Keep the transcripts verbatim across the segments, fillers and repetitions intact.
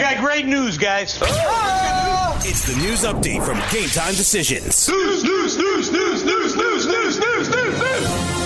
got great news, guys. Oh! It's the news update from Game Time Decisions. News, news, news, news, news, news, news, news, news, news.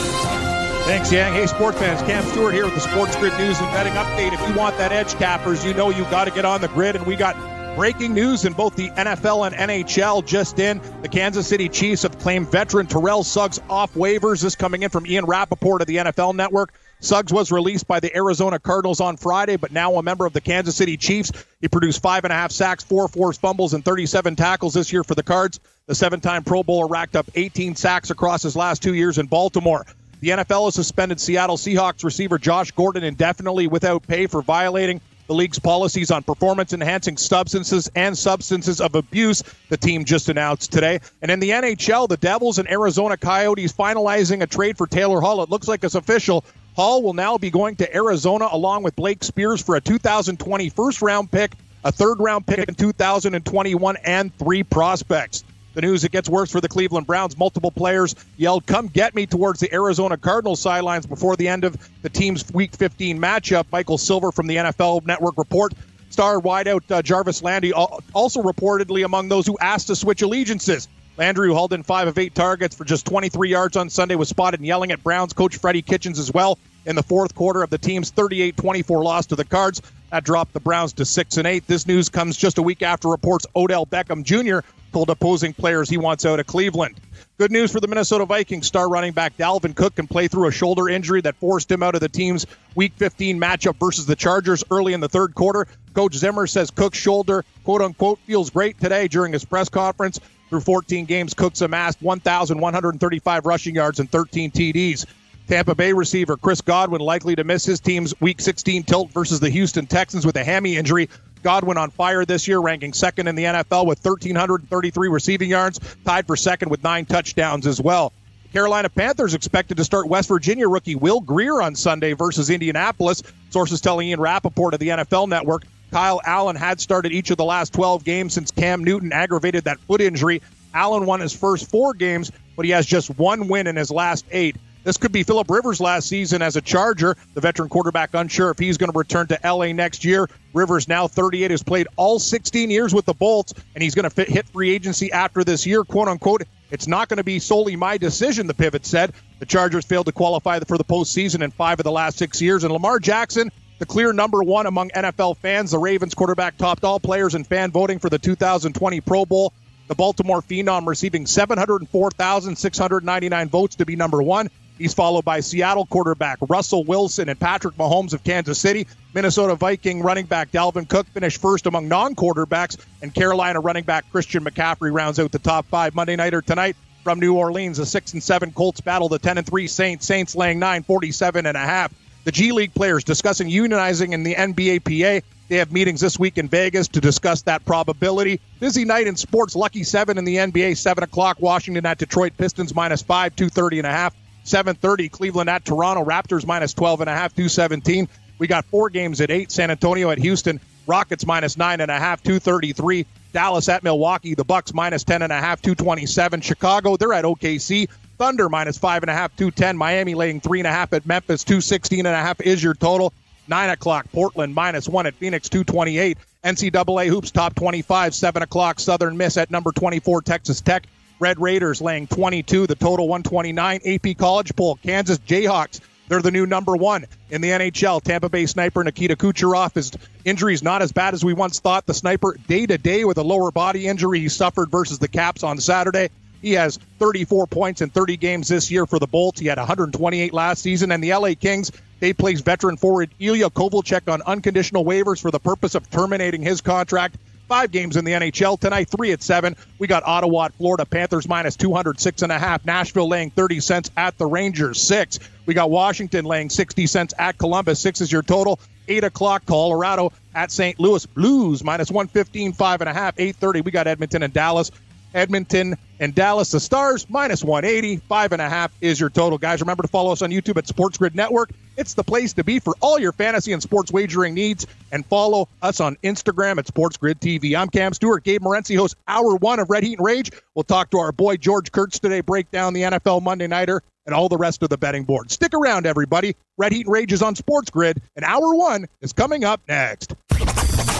Thanks, Yang. Hey, sports fans. Cam Stewart here with the Sports Grid News and Betting Update. If you want that edge, cappers, you know you got to get on the grid, and we got breaking news in both the N F L and N H L just in. The Kansas City Chiefs have claimed veteran Terrell Suggs off waivers. This coming in from Ian Rappaport of the N F L Network. Suggs was released by the Arizona Cardinals on Friday, but now a member of the Kansas City Chiefs. He produced five and a half sacks, four forced fumbles, and thirty-seven tackles this year for the Cards. The seven-time Pro Bowler racked up eighteen sacks across his last two years in Baltimore. The N F L has suspended Seattle Seahawks receiver Josh Gordon indefinitely without pay for violating the league's policies on performance-enhancing substances and substances of abuse, the team just announced today. And in the N H L, the Devils and Arizona Coyotes finalizing a trade for Taylor Hall. It looks like it's official. Hall will now be going to Arizona along with Blake Spears for a two thousand twenty first-round pick, a third-round pick in two thousand twenty-one, and three prospects. The news, it gets worse for the Cleveland Browns. Multiple players yelled, "Come get me," towards the Arizona Cardinals sidelines before the end of the team's Week fifteen matchup. Michael Silver from the N F L Network report. Star wideout uh, Jarvis Landry also reportedly among those who asked to switch allegiances. Landry, who hauled in five of eight targets for just twenty-three yards on Sunday, was spotted yelling at Browns coach Freddie Kitchens as well in the fourth quarter of the team's thirty-eight twenty-four loss to the Cards. That dropped the Browns to six and eight. This news comes just a week after reports Odell Beckham Junior told opposing players he wants out of Cleveland. Good news for the Minnesota Vikings. Star running back Dalvin Cook can play through a shoulder injury that forced him out of the team's Week fifteen matchup versus the Chargers early in the third quarter. Coach Zimmer says Cook's shoulder, quote-unquote, feels great today during his press conference. Through fourteen games, Cook's amassed one thousand one hundred thirty-five rushing yards and thirteen T Ds. Tampa Bay receiver Chris Godwin likely to miss his team's Week sixteen tilt versus the Houston Texans with a hammy injury. Godwin on fire this year, ranking second in the N F L with one thousand three hundred thirty-three receiving yards, tied for second with nine touchdowns as well. The Carolina Panthers expected to start West Virginia rookie Will Grier on Sunday versus Indianapolis. Sources telling Ian Rappaport of the N F L Network. Kyle Allen had started each of the last twelve games since Cam Newton aggravated that foot injury. Allen won his first four games, but he has just one win in his last eight. This could be Phillip Rivers' last season as a Charger. The veteran quarterback unsure if he's going to return to L A next year. Rivers, now thirty-eight, has played all sixteen years with the Bolts, and he's going to fit, hit free agency after this year, quote-unquote. It's not going to be solely my decision, the pivot said. The Chargers failed to qualify for the postseason in five of the last six years. And Lamar Jackson, the clear number one among N F L fans. The Ravens quarterback topped all players in fan voting for the two thousand twenty Pro Bowl. The Baltimore Phenom receiving seven hundred four thousand six hundred ninety-nine votes to be number one. He's followed by Seattle quarterback Russell Wilson and Patrick Mahomes of Kansas City. Minnesota Viking running back Dalvin Cook finished first among non-quarterbacks, and Carolina running back Christian McCaffrey rounds out the top five. Monday nighter tonight from New Orleans, the six and seven Colts battle the ten and three Saints. Saints laying nine, forty-seven and a half. The G League players discussing unionizing in the N B A P A. They have meetings this week in Vegas to discuss that probability. Busy night in sports. Lucky seven in the N B A, seven o'clock. Washington at Detroit Pistons minus five, two thirty and a half. seven thirty, Cleveland at Toronto, Raptors minus twelve and a half, two seventeen. We got four games at eight, San Antonio at Houston, Rockets minus nine and a half, two thirty-three. Dallas at Milwaukee, the Bucks minus ten and a half, two twenty-seven. Chicago, they're at O K C, Thunder minus five and a half, two ten. Miami laying three and a half at Memphis, two sixteen and a half is your total. Nine o'clock, Portland minus one at Phoenix, two twenty-eight. N C double A hoops top twenty-five, seven o'clock, Southern Miss at number twenty-four, Texas Tech. Red Raiders laying twenty-two, the total one twenty-nine. A P College Poll, Kansas Jayhawks, they're the new number one in the N H L. Tampa Bay sniper Nikita Kucherov, his injury is not as bad as we once thought. The sniper day-to-day with a lower body injury he suffered versus the Caps on Saturday. He has thirty-four points in thirty games this year for the Bolts. He had one hundred twenty-eight last season. And the L A Kings, they placed veteran forward Ilya Kovalchuk on unconditional waivers for the purpose of terminating his contract. Five games in the N H L tonight, three at seven. We got Ottawa at Florida Panthers minus two hundred six and a half. Nashville laying thirty cents at the Rangers, six. We got Washington laying sixty cents at Columbus, six is your total. Eight o'clock, Colorado at Saint Louis Blues minus one fifteen, five and a half. Eight thirty, we got Edmonton and Dallas. Edmonton and Dallas, the Stars, minus one eighty. Five and a half is your total. Guys, remember to follow us on YouTube at Sports Grid Network. It's the place to be for all your fantasy and sports wagering needs. And follow us on Instagram at Sports Grid T V. I'm Cam Stewart. Gabe Morency hosts Hour one of Red Heat and Rage. We'll talk to our boy George Kurtz today, break down the N F L Monday Nighter and all the rest of the betting board. Stick around, everybody. Red Heat and Rage is on Sports Grid, and Hour one is coming up next.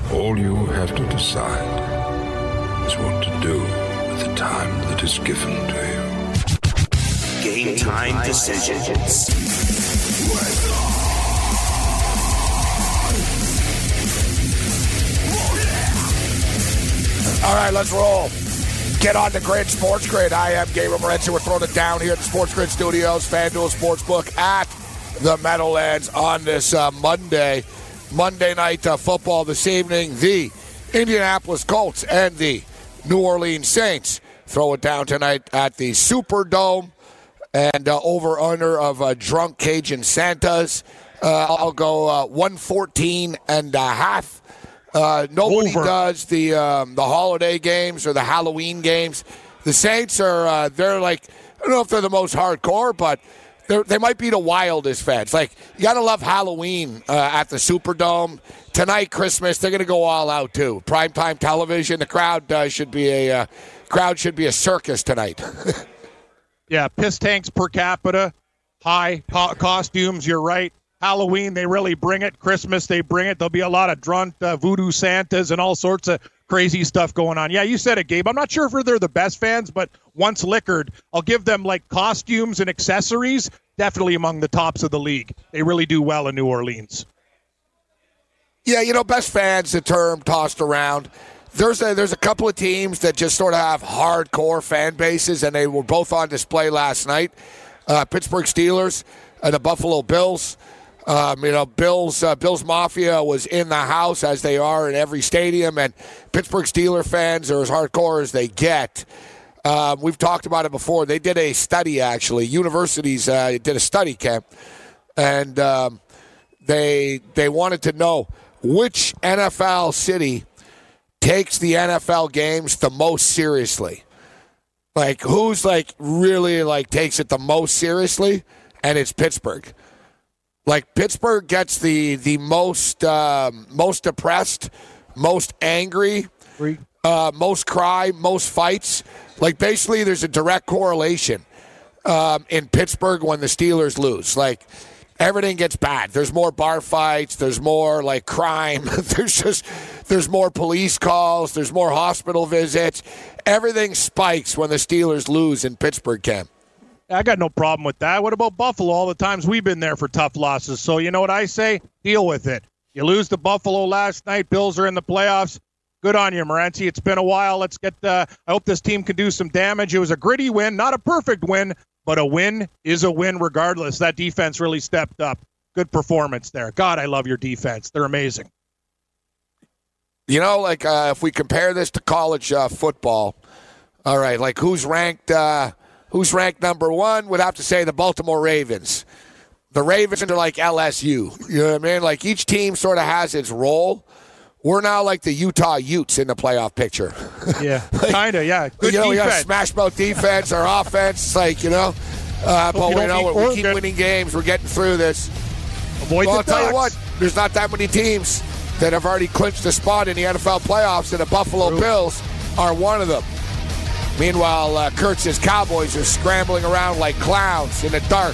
All you have to decide is what to do with the time that is given to you. Game time decisions. All right, let's roll. Get on the Grid, Sports Grid. I am Gabriel Morency. We're throwing it down here at the Sports Grid Studios, FanDuel Sportsbook at the Meadowlands on this uh, Monday. Monday night uh, football this evening. The Indianapolis Colts and the New Orleans Saints throw it down tonight at the Superdome. And uh, over-under of uh, drunk Cajun Santas. Uh, I'll go uh, one fourteen and a half. Uh, nobody Over. does the um, the holiday games or the Halloween games. The Saints are uh, they're like, I don't know if they're the most hardcore, but they might be the wildest fans. Like, you got to love Halloween uh, at the Superdome. Tonight, Christmas, they're going to go all out too. Primetime television. The crowd uh, should be a uh, crowd should be a circus tonight. Yeah, piss tanks per capita, high co- costumes. You're right. Halloween, they really bring it. Christmas, they bring it. There'll be a lot of drunk uh, voodoo Santas and all sorts of crazy stuff going on. Yeah, you said it, Gabe. I'm not sure if they're the best fans, but once liquored, I'll give them like costumes and accessories. Definitely among the tops of the league. They really do well in New Orleans. Yeah, you know, best fans, the term tossed around. There's a, there's a couple of teams that just sort of have hardcore fan bases, and they were both on display last night. Uh, Pittsburgh Steelers and the Buffalo Bills. Um, you know, Bills uh, Bills Mafia was in the house, as they are in every stadium, and Pittsburgh Steelers fans are as hardcore as they get. Uh, we've talked about it before. They did a study, actually. Universities uh, did a study camp, and um, they they wanted to know which N F L city takes the N F L games the most seriously. Like, who's, like, really, like, takes it the most seriously? And it's Pittsburgh. Like, Pittsburgh gets the the most um, most depressed, most angry, uh, most cry, most fights. Like, basically, there's a direct correlation um, in Pittsburgh when the Steelers lose. Like, everything gets bad. There's more bar fights. There's more, like, crime. there's just there's more police calls. There's more hospital visits. Everything spikes when the Steelers lose in Pittsburgh, Cam. I got no problem with that. What about Buffalo? All the times we've been there for tough losses. So you know what I say? Deal with it. You lose to Buffalo last night. Bills are in the playoffs. Good on you, Morency. It's been a while. Let's get. Uh, I hope this team can do some damage. It was a gritty win, not a perfect win, but a win is a win regardless. That defense really stepped up. Good performance there. God, I love your defense. They're amazing. You know, like uh, if we compare this to college uh, football, all right, like who's ranked uh, who's ranked number one? Would have to say the Baltimore Ravens. The Ravens are like L S U. You know what I mean? Like each team sort of has its role. We're now like the Utah Utes in the playoff picture. Yeah, like, kind of, yeah. Good you know, defense. We got smash mouth defense, our offense, like, you know. Uh, but we know we keep winning games. We're getting through this. Avoid well, the I'll tell ducks. you what, there's not that many teams that have already clinched a spot in the N F L playoffs, and the Buffalo True. Bills are one of them. Meanwhile, uh, Kurtz's Cowboys are scrambling around like clowns in the dark.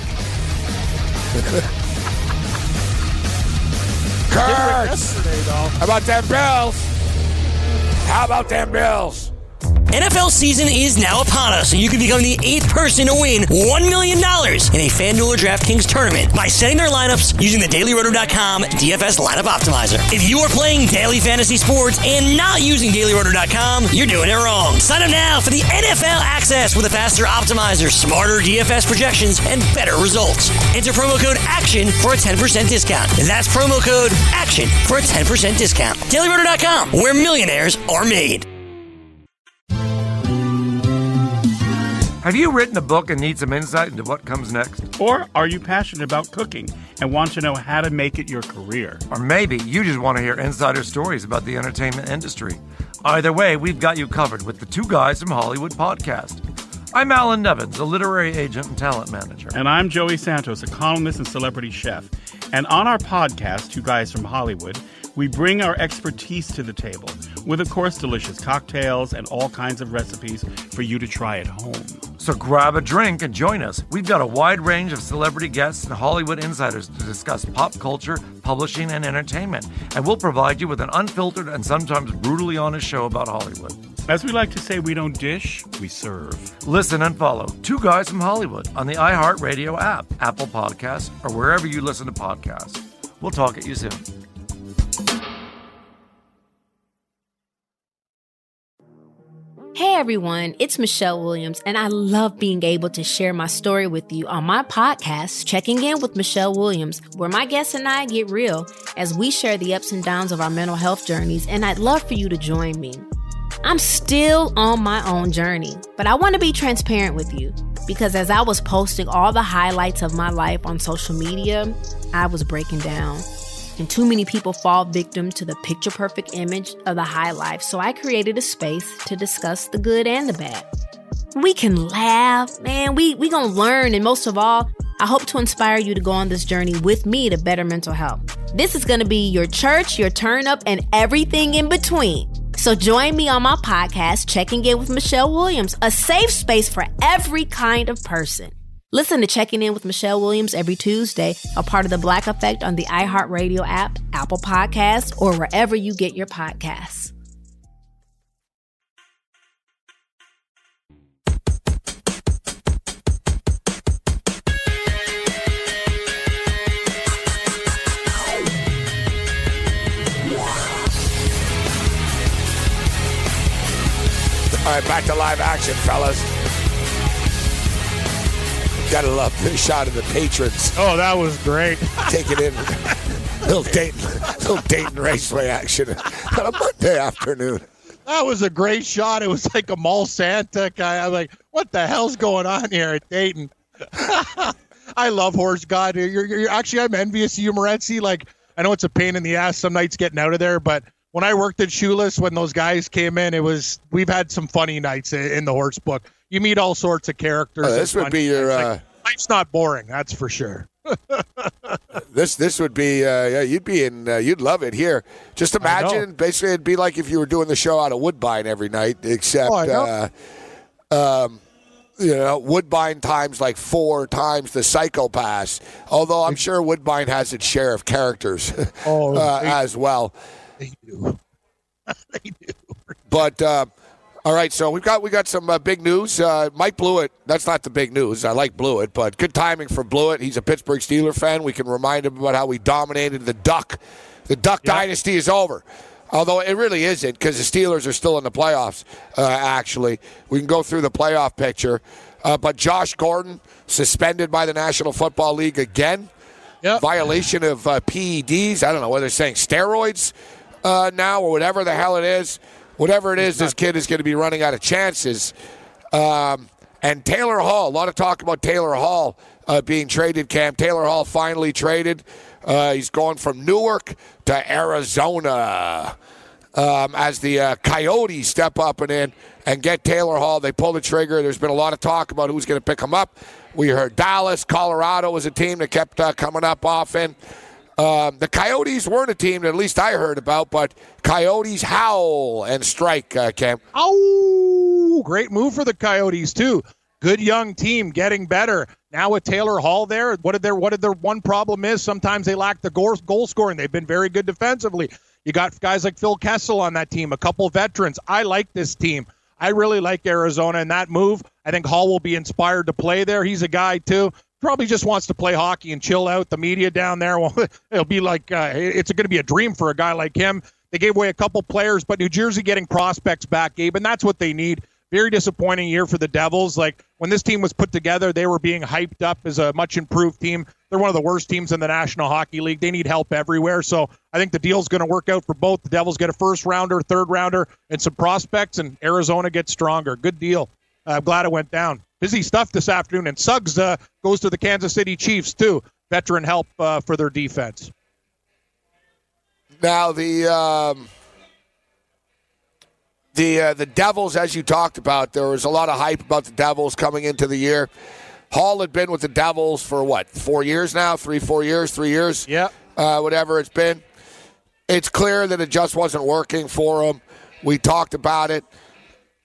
Kurtz! How about them Bills? How about them Bills? N F L season is now upon us, and you can become the eighth person to win one million dollars in a FanDuel or DraftKings tournament by setting their lineups using the Daily Roto dot com D F S Lineup Optimizer. If you are playing daily fantasy sports and not using Daily Roto dot com, you're doing it wrong. Sign up now for the N F L access with a faster optimizer, smarter D F S projections, and better results. Enter promo code ACTION for a ten percent discount. That's promo code ACTION for a ten percent discount. Daily Roto dot com, where millionaires are made. Have you written a book and need some insight into what comes next? Or are you passionate about cooking and want to know how to make it your career? Or maybe you just want to hear insider stories about the entertainment industry. Either way, we've got you covered with the Two Guys from Hollywood podcast. I'm Alan Nevins, a literary agent and talent manager. And I'm Joey Santos, a columnist and celebrity chef. And on our podcast, Two Guys from Hollywood, we bring our expertise to the table with, of course, delicious cocktails and all kinds of recipes for you to try at home. So grab a drink and join us. We've got a wide range of celebrity guests and Hollywood insiders to discuss pop culture, publishing, and entertainment. And we'll provide you with an unfiltered and sometimes brutally honest show about Hollywood. As we like to say, we don't dish, we serve. Listen and follow Two Guys from Hollywood on the iHeartRadio app, Apple Podcasts, or wherever you listen to podcasts. We'll talk at you soon. Hey everyone, it's Michelle Williams, and I love being able to share my story with you on my podcast, Checking In with Michelle Williams, where my guests and I get real as we share the ups and downs of our mental health journeys, and I'd love for you to join me. I'm still on my own journey, but I want to be transparent with you because as I was posting all the highlights of my life on social media, I was breaking down. And too many people fall victim to the picture-perfect image of the high life, so I created a space to discuss the good and the bad. We can laugh, man, we we gonna learn, and most of all, I hope to inspire you to go on this journey with me to better mental health. This is gonna be your church, your turn-up, and everything in between. So join me on my podcast, Checking In with Michelle Williams, a safe space for every kind of person. Listen to Checking In with Michelle Williams every Tuesday, a part of the Black Effect on the iHeartRadio app, Apple Podcasts, or wherever you get your podcasts. All right, back to live action, fellas. Gotta love this shot of the patrons. Oh, that was great. Take it in. little Dayton, little Dayton Raceway action on a Monday afternoon. That was a great shot. It was like a mall Santa guy. I'm like, what the hell's going on here at Dayton? I love Horse God. You're, you're actually, I'm envious of you, Morency. Like, I know it's a pain in the ass some nights getting out of there, but when I worked at Shoeless, when those guys came in, it was, we've had some funny nights in the horse book. You meet all sorts of characters. Oh, this would be your. Uh, like, life's not boring, that's for sure. this this would be. Uh, yeah, you'd be in. Uh, you'd love it here. Just imagine. Basically, it'd be like if you were doing the show out of Woodbine every night, except. Oh, I know. Uh, um, you know, Woodbine times like four times the Psychopaths. Although I'm sure Woodbine has its share of characters oh, uh, they, as well. They do. they do. But. Uh, All right, so we've got we got some uh, big news. Uh, Mike Blewett, that's not the big news. I like Blewett, but good timing for Blewett. He's a Pittsburgh Steelers fan. We can remind him about how we dominated the Duck. The Duck yep. dynasty is over, although it really isn't because the Steelers are still in the playoffs, uh, actually. We can go through the playoff picture. Uh, but Josh Gordon, suspended by the National Football League again. Yep. Violation of uh, P E Ds. I don't know whether they're saying steroids uh, now or whatever the hell it is. Whatever it is, this kid is going to be running out of chances. Um, and Taylor Hall, a lot of talk about Taylor Hall uh, being traded, Cam. Taylor Hall finally traded. Uh, he's going from Newark to Arizona um, as the uh, Coyotes step up and in and get Taylor Hall. They pull the trigger. There's been a lot of talk about who's going to pick him up. We heard Dallas, Colorado was a team that kept uh, coming up often. Um, the Coyotes weren't a team that at least I heard about, but Coyotes howl and strike, uh, Cam. Oh, great move for the Coyotes, too. Good young team, getting better. Now with Taylor Hall there, what did their what did their one problem is? Sometimes they lack the goal, goal scoring. They've been very good defensively. You got guys like Phil Kessel on that team, a couple veterans. I like this team. I really like Arizona in that move. I think Hall will be inspired to play there. He's a guy, too. Probably just wants to play hockey and chill out. The media down there, well, it'll be like uh, it's going to be a dream for a guy like him. They gave away a couple players, but New Jersey getting prospects back, Gabe, and that's what they need. Very disappointing year for the Devils. Like when this team was put together, they were being hyped up as a much improved team. They're one of the worst teams in the National Hockey League. They need help everywhere. So I think the deal's going to work out for both. The Devils get a first rounder, third rounder, and some prospects, and Arizona gets stronger. Good deal. I'm glad it went down. Busy stuff this afternoon, and Suggs uh, goes to the Kansas City Chiefs, too. Veteran help uh, for their defense. Now, the um, the uh, the Devils, as you talked about, there was a lot of hype about the Devils coming into the year. Hall had been with the Devils for, what, four years now? Three, four years, three years? Yeah. Uh, whatever it's been. It's clear that it just wasn't working for him. We talked about it.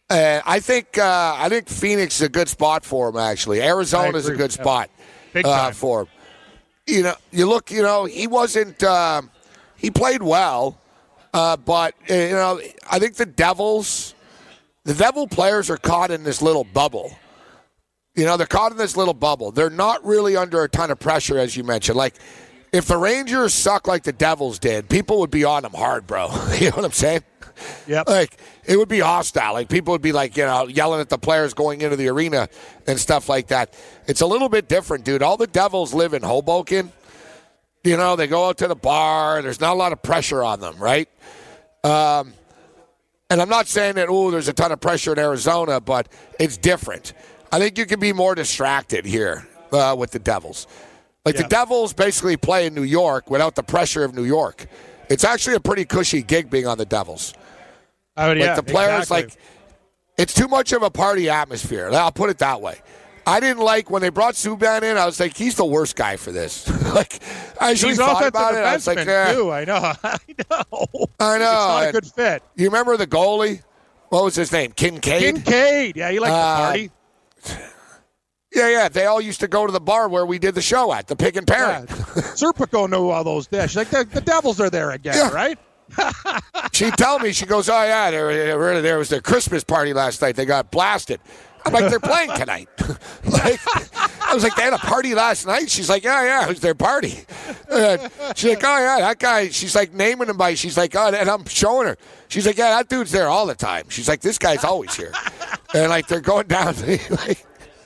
Uh, I think uh, I think Phoenix is a good spot for him. Actually, Arizona is a good spot Big uh, time. for him. You know, you look. You know, he wasn't. Uh, he played well, uh, but uh, you know, I think the Devils, the Devil players are caught in this little bubble. You know, they're caught in this little bubble. They're not really under a ton of pressure, as you mentioned. Like, if the Rangers suck like the Devils did, people would be on them hard, bro. You know what I'm saying? Yep. Like, it would be hostile. Like, people would be, like, you know, yelling at the players going into the arena and stuff like that. It's a little bit different, dude. All the Devils live in Hoboken. You know, they go out to the bar. There's not a lot of pressure on them, right? Um, and I'm not saying that, oh, there's a ton of pressure in Arizona, but it's different. I think you can be more distracted here uh, with the Devils. Like, yeah. The Devils basically play in New York without the pressure of New York. It's actually a pretty cushy gig being on the Devils. I would, like yeah, the players, exactly. like, it's too much of a party atmosphere. I'll put it that way. I didn't like when they brought Subban in. I was like, he's the worst guy for this. like, I actually he's thought about it. I was like, eh. too. I know, I know. I know. It's not and a good fit. You remember the goalie? What was his name? Kincaid. Kincaid. Yeah, he liked uh, the party. Yeah, yeah. They all used to go to the bar where we did the show at, the Pig and Parrot. Yeah. Serpico knew all those dishes. Like, the, the Devils are there again, yeah. right? She'd tell me, she goes, oh, yeah, there, there was their Christmas party last night. They got blasted. I'm like, they're playing tonight. like, I was like, they had a party last night? She's like, yeah, yeah, it was their party. Uh, she's like, oh, yeah, that guy, she's like naming him by, she's like, oh, and I'm showing her. She's like, yeah, that dude's there all the time. She's like, this guy's always here. And, like, they're going down, like,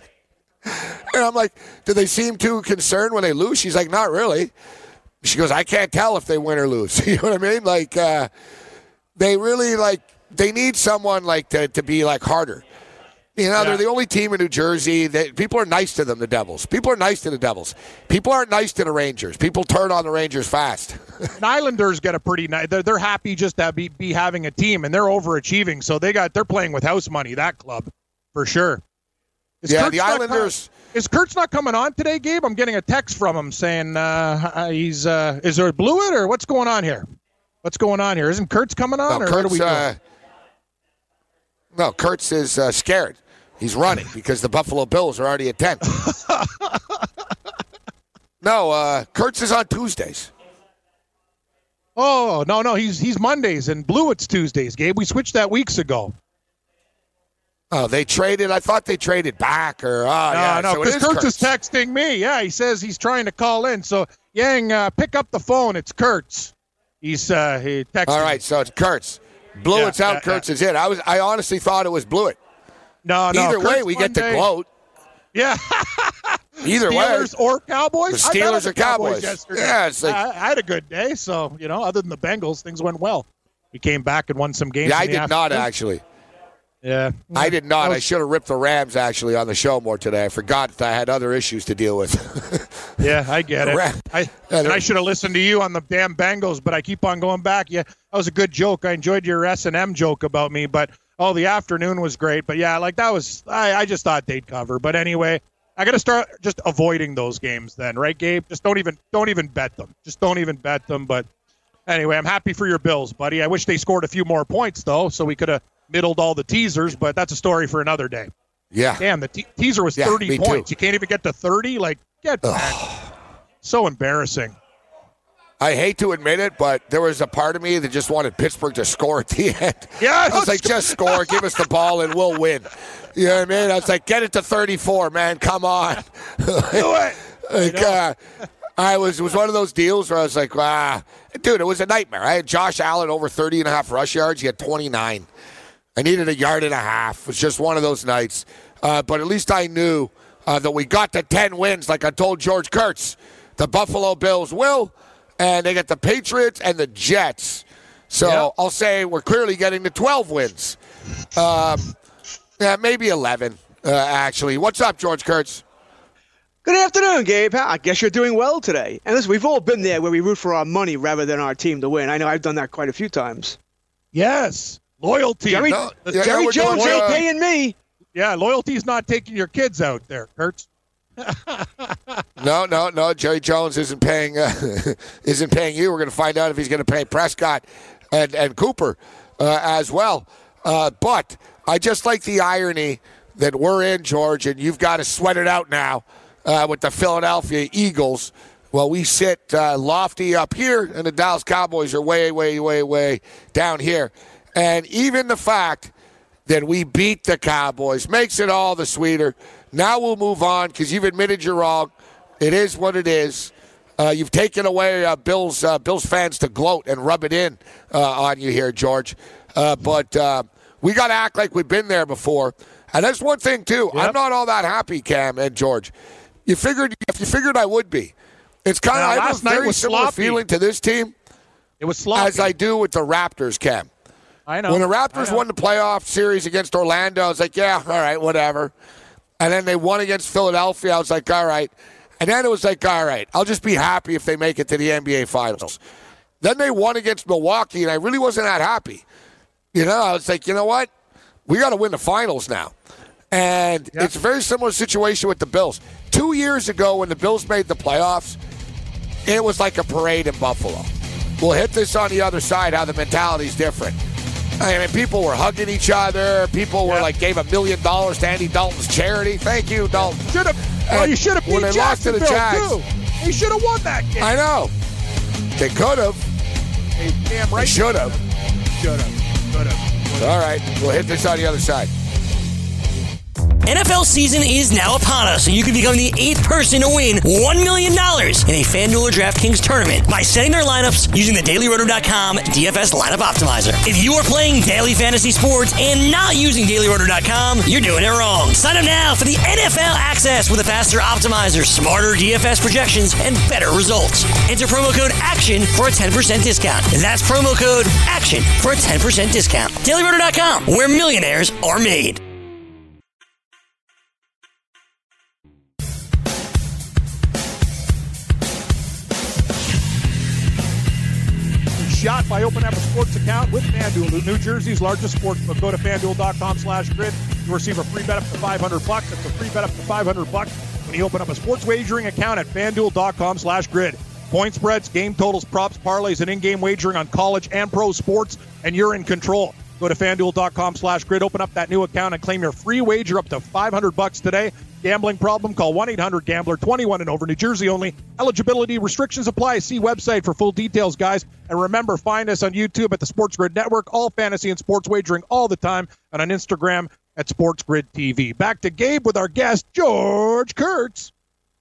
and I'm like, do they seem too concerned when they lose? She's like, not really. She goes, I can't tell if they win or lose. You know what I mean? Like, uh, they really, like, they need someone, like, to, to be, like, harder. You know, yeah. They're the only team in New Jersey that people are nice to them, the Devils. People are nice to the Devils. People aren't nice to the Rangers. People turn on the Rangers fast. And Islanders get a pretty nice. They're, they're happy just to be, be having a team, and they're overachieving. So they got they're playing with house money. That club, for sure. Is yeah, Kurtz the Islanders. Com- is Kurtz not coming on today, Gabe? I'm getting a text from him saying uh, he's. Uh, is there a Blewett or what's going on here? What's going on here? Isn't Kurtz coming on? No, or Kurtz, what are we doing? uh, no, Kurtz is uh, scared. He's running because the Buffalo Bills are already at ten. no, uh, Kurtz is on Tuesdays. Oh, no, no, he's he's Mondays and Blewett's Tuesdays, Gabe. We switched that weeks ago. Oh, they traded? I thought they traded back. or oh, No, yeah, no, so because Kurtz. Kurtz is texting me. Yeah, he says he's trying to call in. So, Yang, uh, pick up the phone. It's Kurtz. He's uh, he texted All right, me. so it's Kurtz. Blewett's yeah, out, yeah, Kurtz yeah. is in. I was, I honestly thought it was Blewett. No, no. Either Kurtz way, we get to Monday. gloat. Yeah. Either Steelers way. or Cowboys? The I bet on Steelers the or Cowboys. yesterday. Yeah, it's like, I, I had a good day, so, you know, other than the Bengals, things went well. We came back and won some games. yeah, I in the did not, afternoon. actually. Yeah. I did not. Was, I should have ripped the Rams, actually, on the show more today. I forgot that I had other issues to deal with. yeah, I get it. Ram- I, and I should have listened to you on the damn Bengals, but I keep on going back. Yeah, that was a good joke. I enjoyed your S and M joke about me, but, oh, the afternoon was great. But, yeah, like that was – I I just thought they'd cover. But anyway, I got to start just avoiding those games then, right, Gabe? Just don't even don't even bet them. Just don't even bet them. But anyway, I'm happy for your Bills, buddy. I wish they scored a few more points, though, so we could have – middled all the teasers, but that's a story for another day. Yeah. Damn, the te- teaser was yeah, thirty points. Too. You can't even get to thirty? Like, get back. So embarrassing. I hate to admit it, but there was a part of me that just wanted Pittsburgh to score at the end. Yeah. I was like, just score, give us the ball, and we'll win. You know what I mean? I was like, get it to thirty-four, man. Come on. Do it. like, I, uh, I was, it was one of those deals where I was like, ah. Dude, it was a nightmare. I had Josh Allen over thirty and a half rush yards. He had twenty-nine. I needed a yard and a half. It was just one of those nights. Uh, but at least I knew uh, that we got to ten wins, like I told George Kurtz. The Buffalo Bills will, and they get the Patriots and the Jets. So yep. I'll say we're clearly getting to twelve wins. Um, yeah, maybe eleven, uh, actually. What's up, George Kurtz? Good afternoon, Gabe. I guess you're doing well today. And listen, we've all been there where we root for our money rather than our team to win. I know I've done that quite a few times. Yes. Loyalty. Jerry, no, yeah, Jerry yeah, Jones doing, ain't uh, paying me. Yeah, loyalty's not taking your kids out there, Kurtz. no, no, no. Jerry Jones isn't paying uh, isn't paying you. We're going to find out if he's going to pay Prescott and, and Cooper uh, as well. Uh, but I just like the irony that we're in, George, and you've got to sweat it out now uh, with the Philadelphia Eagles. Well, we sit uh, lofty up here, and the Dallas Cowboys are way, way, way, way down here. And even the fact that we beat the Cowboys makes it all the sweeter. Now we'll move on because you've admitted you're wrong. It is what it is. Uh, you've taken away uh, Bills uh, Bills fans to gloat and rub it in uh, on you here, George. Uh, but uh, we got to act like we've been there before. And that's one thing, too. Yep. I'm not all that happy, Cam and George. You figured if you figured I would be. It's kind of I have a very similar sloppy. feeling to this team. It was sloppy. As I do with the Raptors, Cam. I know. When the Raptors won the playoff series against Orlando, I was like, yeah, all right, whatever. And then they won against Philadelphia. I was like, all right. And then it was like, all right, I'll just be happy if they make it to the N B A Finals. Then they won against Milwaukee, and I really wasn't that happy. You know, I was like, you know what? We got to win the Finals now. And yep. It's a very similar situation with the Bills. Two years ago when the Bills made the playoffs, it was like a parade in Buffalo. We'll hit this on the other side, how the mentality's different. I mean, people were hugging each other. People were yep. like, gave a million dollars to Andy Dalton's charity. Thank you, Dalton. Should have. Well, you should have beat Jacksonville, to the Jags, too. They should have won that game. I know. They could have. Hey, damn right. They should have. Should have. Could have. All right. We'll hit this on the other side. N F L season is now upon us, and you can become the eighth person to win one million dollars in a FanDuel or DraftKings tournament by setting their lineups using the Daily Roto dot com D F S Lineup Optimizer. If you are playing daily fantasy sports and not using Daily Roto dot com, you're doing it wrong. Sign up now for the N F L access with a faster optimizer, smarter D F S projections, and better results. Enter promo code ACTION for a ten percent discount. That's promo code ACTION for a ten percent discount. Daily Roto dot com, where millionaires are made. Shot by opening up a sports account with FanDuel, New Jersey's largest sportsbook. Go to FanDuel dot com slash grid to receive a free bet up to five hundred bucks. That's a free bet up to five hundred bucks when you open up a sports wagering account at FanDuel dot com slash grid. Point spreads, game totals, props, parlays, and in-game wagering on college and pro sports, and you're in control. Go to FanDuel dot com slash grid, open up that new account, and claim your free wager up to five hundred bucks today. Gambling problem? Call one eight hundred gambler, twenty-one and over, New Jersey only. Eligibility restrictions apply. See website for full details, guys. And remember, find us on YouTube at the Sports Grid Network, all fantasy and sports wagering all the time, and on Instagram at Sports Grid T V. Back to Gabe with our guest, George Kurtz.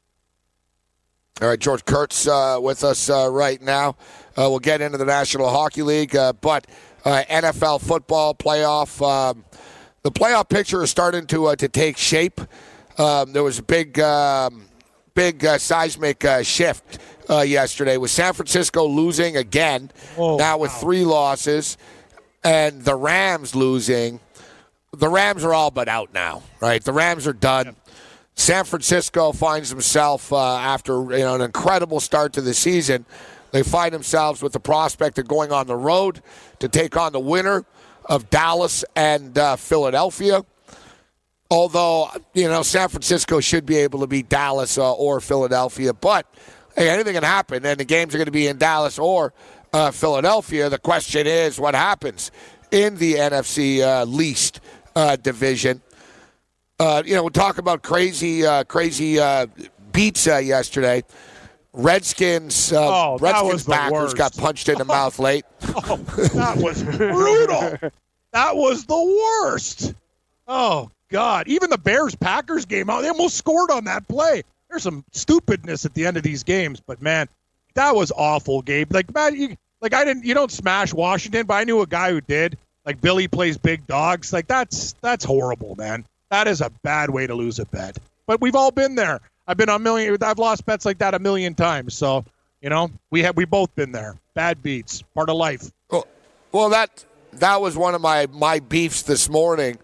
All right, George Kurtz uh, with us uh, right now. Uh, we'll get into the National Hockey League, uh, but uh, N F L football playoff. Um, the playoff picture is starting to uh, to take shape. Um, there was a big, um, big uh, seismic uh, shift uh, yesterday with San Francisco losing again, oh, now with wow. three losses, and the Rams losing. The Rams are all but out now, right? The Rams are done. Yeah. San Francisco finds himself, uh, after you know an incredible start to the season, they find themselves with the prospect of going on the road to take on the winner of Dallas and uh, Philadelphia. Although, you know, San Francisco should be able to beat Dallas uh, or Philadelphia. But, hey, anything can happen, and the games are going to be in Dallas or uh, Philadelphia. The question is what happens in the N F C uh, least uh, division. Uh, you know, we'll talk about crazy uh, crazy uh, beats uh, yesterday. Redskins, uh, oh, Redskins backers got punched in the mouth late. Oh, that was brutal. That was the worst. Oh, God. Even the Bears-Packers game, they almost scored on that play. There's some stupidness at the end of these games, but, man, that was awful, Gabe. Like, man, you, like I didn't, you don't smash Washington, but I knew a guy who did. Like, Billy plays big dogs. Like, that's that's horrible, man. That is a bad way to lose a bet. But we've all been there. I've been on a million. I've lost bets like that a million times. So, you know, we have we both been there. Bad beats, part of life. Well, well that that was one of my, my beefs this morning.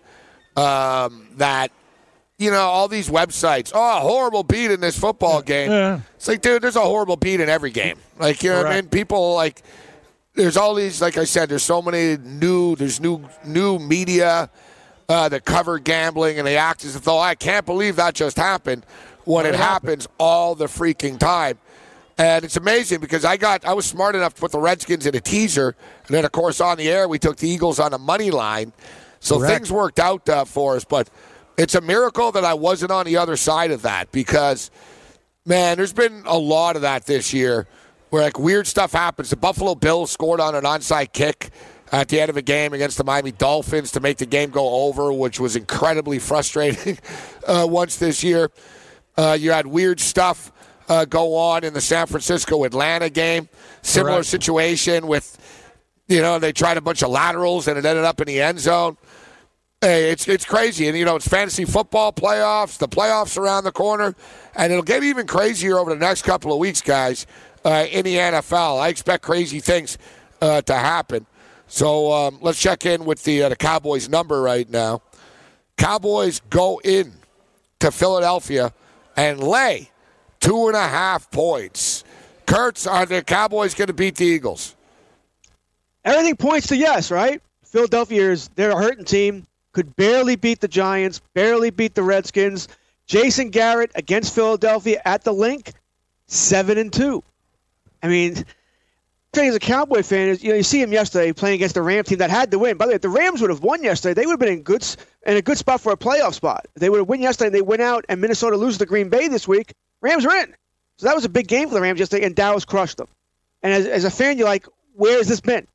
Um, that, you know, all these websites, oh, horrible beat in this football game. Yeah. It's like, dude, there's a horrible beat in every game. Like, you know Correct. what I mean? People, like, there's all these, like I said, there's so many new, there's new new media uh, that cover gambling, and they act as if, though, I can't believe that just happened. When it happens all the freaking time. And it's amazing because I got I was smart enough to put the Redskins in a teaser. And then, of course, on the air, we took the Eagles on a money line. So Correct. things worked out uh, for us, but it's a miracle that I wasn't on the other side of that because, man, there's been a lot of that this year where, like, weird stuff happens. The Buffalo Bills scored on an onside kick at the end of a game against the Miami Dolphins to make the game go over, which was incredibly frustrating uh, once this year. Uh, you had weird stuff uh, go on in the San Francisco-Atlanta game. Similar Correct. situation with, you know, they tried a bunch of laterals and it ended up in the end zone. Hey, it's it's crazy. And, you know, it's fantasy football playoffs. The playoffs around the corner. And it'll get even crazier over the next couple of weeks, guys, uh, in the N F L. I expect crazy things uh, to happen. So um, let's check in with the, uh, the Cowboys number right now. Cowboys go in to Philadelphia and lay two and a half points. Kurtz, are the Cowboys going to beat the Eagles? Everything points to yes, right? Philadelphia is they're a hurting team. Could barely beat the Giants, barely beat the Redskins. Jason Garrett against Philadelphia at the Link, seven and two. I mean, as a Cowboy fan, you know, you see him yesterday playing against the Rams team that had to win. By the way, if the Rams would have won yesterday, they would have been in good in a good spot for a playoff spot. If they would have won yesterday and they went out and Minnesota loses to Green Bay this week, Rams are in. So that was a big game for the Rams yesterday, and Dallas crushed them. And as, as a fan, you're like, where has this been?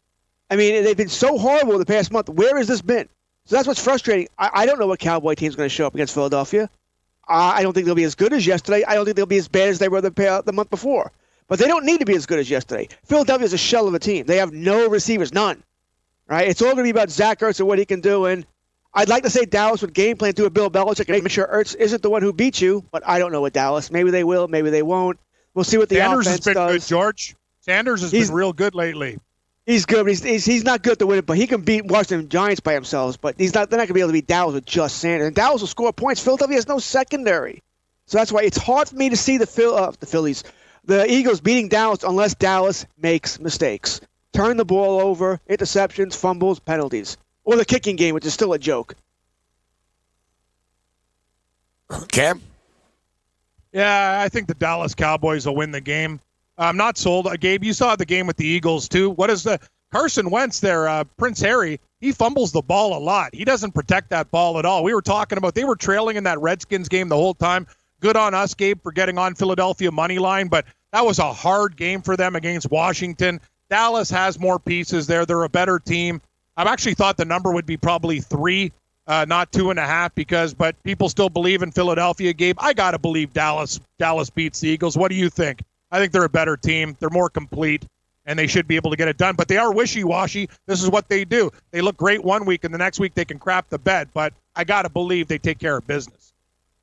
I mean, they've been so horrible the past month. Where has this been? So that's what's frustrating. I, I don't know what Cowboy team's going to show up against Philadelphia. Uh, I don't think they'll be as good as yesterday. I don't think they'll be as bad as they were the, the month before. But they don't need to be as good as yesterday. Philadelphia is a shell of a team. They have no receivers, none. Right? It's all going to be about Zach Ertz and what he can do. And I'd like to say Dallas would game plan to a Bill Belichick and make sure Ertz isn't the one who beat you, but I don't know what Dallas. Maybe they will, maybe they won't. We'll see what the Sanders offense has been does. good, George. Sanders has He's- been real good lately. He's good, but he's, he's he's not good to win it. But he can beat Washington Giants by himself. But he's not. They're not going to be able to beat Dallas with just Sanders. And Dallas will score points. Philadelphia has no secondary, so that's why it's hard for me to see the Phil uh, the Phillies, the Eagles beating Dallas unless Dallas makes mistakes, turn the ball over, interceptions, fumbles, penalties, or the kicking game, which is still a joke. Cam? Yeah, I think the Dallas Cowboys will win the game. I'm not sold. Uh, Gabe, you saw the game with the Eagles, too. What is the Carson Wentz there, uh, Prince Harry, he fumbles the ball a lot. He doesn't protect that ball at all. We were talking about they were trailing in that Redskins game the whole time. Good on us, Gabe, for getting on Philadelphia money line, but that was a hard game for them against Washington. Dallas has more pieces there. They're a better team. I've actually thought the number would be probably three, uh, not two and a half, because but people still believe in Philadelphia, Gabe. I got to believe Dallas Dallas beats the Eagles. What do you think? I think they're a better team. They're more complete, and they should be able to get it done. But they are wishy-washy. This is what they do. They look great one week, and the next week they can crap the bed. But I got to believe they take care of business.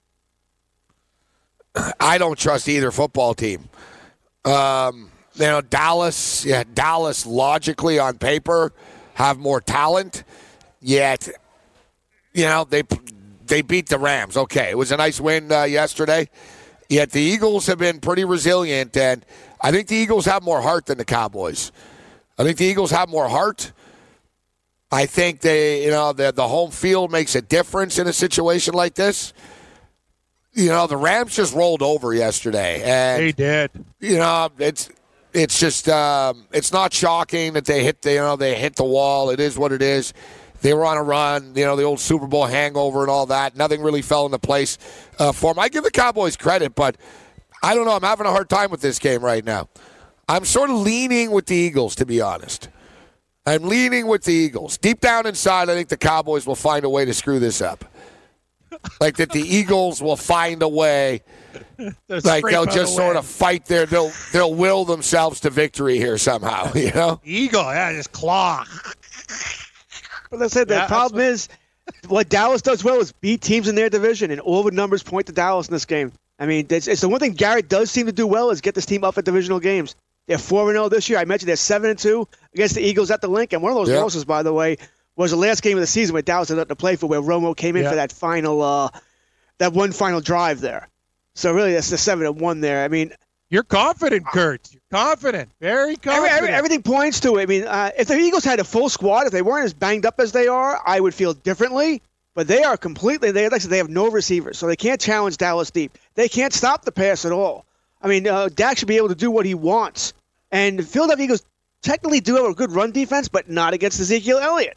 I don't trust either football team. Um, you know, Dallas, yeah, Dallas logically on paper have more talent, yet, you know, they they beat the Rams. Okay, it was a nice win uh, yesterday. Yet the Eagles have been pretty resilient, and I think the Eagles have more heart than the Cowboys. I think the Eagles have more heart. I think they, you know, the, the home field makes a difference in a situation like this. You know, the Rams just rolled over yesterday, and they did. You know, it's it's just um, it's not shocking that they hit the you know they hit the wall. It is what it is. They were on a run, you know, the old Super Bowl hangover and all that. Nothing really fell into place uh, for them. I give the Cowboys credit, but I don't know. I'm having a hard time with this game right now. I'm sort of leaning with the Eagles, to be honest. I'm leaning with the Eagles. Deep down inside, I think the Cowboys will find a way to screw this up. Like that the Eagles will find a way. Like they'll just sort of fight there. They'll, they'll will themselves to victory here somehow, you know? Eagle, yeah, just claw. But I said the Yeah, problem is what Dallas does well is beat teams in their division, and all the numbers point to Dallas in this game. I mean, it's, it's the one thing Garrett does seem to do well is get this team up at divisional games. They're four and oh this year. I mentioned they're seven and two against the Eagles at the Link, and one of those yeah. losses, by the way, was the last game of the season where Dallas had nothing to play for, where Romo came in yeah. for that final, uh, that one final drive there. So really, that's the seven and one there. I mean, you're confident, Kurt. You're confident. Very confident. Every, every, everything points to it. I mean, uh, if the Eagles had a full squad, if they weren't as banged up as they are, I would feel differently. But they are completely, they, like I said, they have no receivers, so they can't challenge Dallas deep. They can't stop the pass at all. I mean, uh, Dak should be able to do what he wants. And the Philadelphia Eagles technically do have a good run defense, but not against Ezekiel Elliott.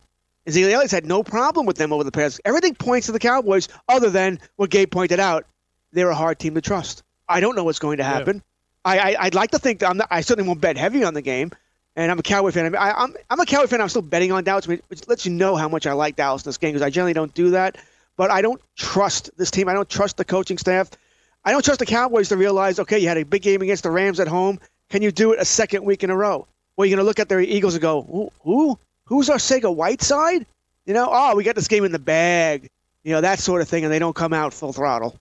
Ezekiel Elliott's had no problem with them over the past. Everything points to the Cowboys other than what Gabe pointed out. They're a hard team to trust. I don't know what's going to happen. Yeah. I, I, I'd like to think that I'm not, I certainly won't bet heavy on the game. And I'm a Cowboy fan. I, I'm, I'm a Cowboy fan. I'm still betting on Dallas, which lets you know how much I like Dallas in this game because I generally don't do that. But I don't trust this team. I don't trust the coaching staff. I don't trust the Cowboys to realize, okay, you had a big game against the Rams at home. Can you do it a second week in a row? Well, you're going to look at their Eagles and go, who? who? Who's our Sega Whiteside? You know, oh, we got this game in the bag. You know, that sort of thing, and they don't come out full throttle.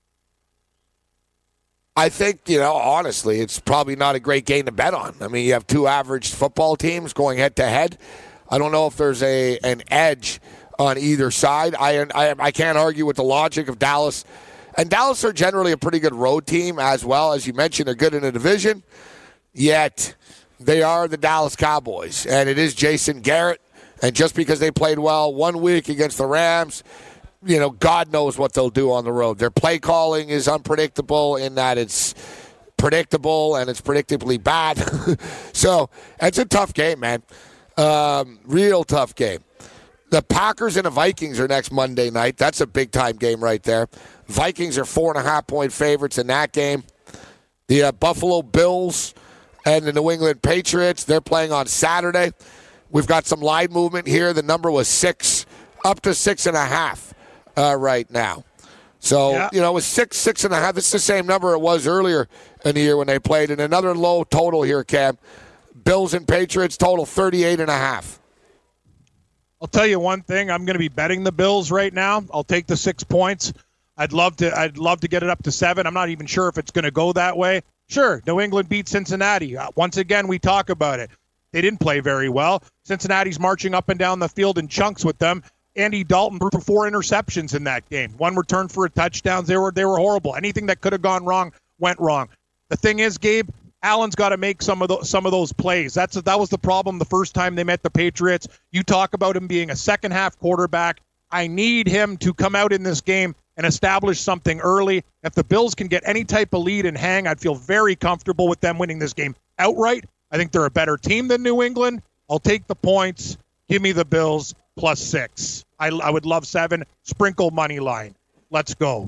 I think, you know, honestly, it's probably not a great game to bet on. I mean, you have two average football teams going head-to-head. I don't know if there's a an edge on either side. I, I I can't argue with the logic of Dallas. And Dallas are generally a pretty good road team as well. As you mentioned, they're good in the division. Yet, they are the Dallas Cowboys. And it is Jason Garrett. And just because they played well one week against the Rams, you know, God knows what they'll do on the road. Their play calling is unpredictable in that it's predictable and it's predictably bad. So, it's a tough game, man. Um, real tough game. The Packers and the Vikings are next Monday night. That's a big-time game right there. Vikings are four and a half point favorites in that game. The uh, Buffalo Bills and the New England Patriots, they're playing on Saturday. We've got some line movement here. The number was six, up to six and a half uh, right now. So, yeah. you know, it was six, six and a half. It's the same number it was earlier in the year when they played. And another low total here, Cam. Bills and Patriots total thirty-eight and a half. I'll tell you one thing. I'm going to be betting the Bills right now. I'll take the six points. I'd love to. I'd love to get it up to seven. I'm not even sure if it's going to go that way. Sure, New England beat Cincinnati. Uh, once again, we talk about it. They didn't play very well. Cincinnati's marching up and down the field in chunks with them. Andy Dalton threw for four interceptions in that game. One return for a touchdown. They were they were horrible. Anything that could have gone wrong went wrong. The thing is, Gabe, Allen's got to make some of those some of those plays. That's that was the problem the first time they met the Patriots. You talk about him being a second half quarterback. I need him to come out in this game and establish something early. If the Bills can get any type of lead and hang, I'd feel very comfortable with them winning this game outright. I think they're a better team than New England. I'll take the points. Give me the Bills plus six. I, I would love seven. Sprinkle money line. Let's go.